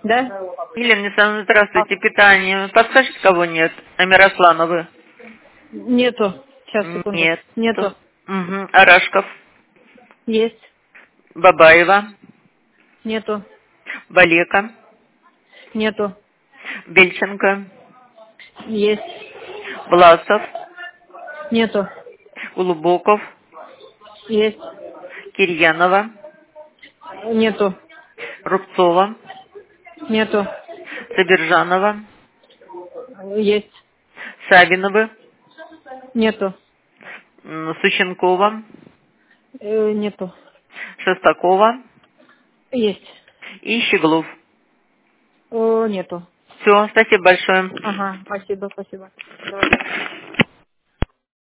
Да? Елена Александровна, здравствуйте, питание. Подскажите, кого нет? А Мирослановы? Нету. Сейчас, секунду. Нет. Нету. Угу. Арашков? Есть. Бабаева? Нету. Балека? Нету. Бельченко? Есть. Власов? Нету. Улубоков? Есть. Кирьянова? Нету. Рубцова? Нету. Сабиржанова? Есть. Савиновы? Нету. Сущенкова? Нету. Шестакова? Есть. И Щеглов. Нету. Все, спасибо большое. Ага, спасибо. Давай.